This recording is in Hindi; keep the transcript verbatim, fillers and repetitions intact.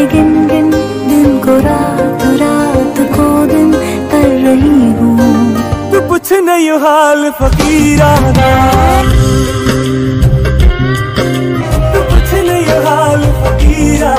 गिन गिन दिन को रात, रात को दिन कर रही हूँ। तू पूछ नहीं हाल फकीरा दा, तू पूछ नहीं हाल फकीरा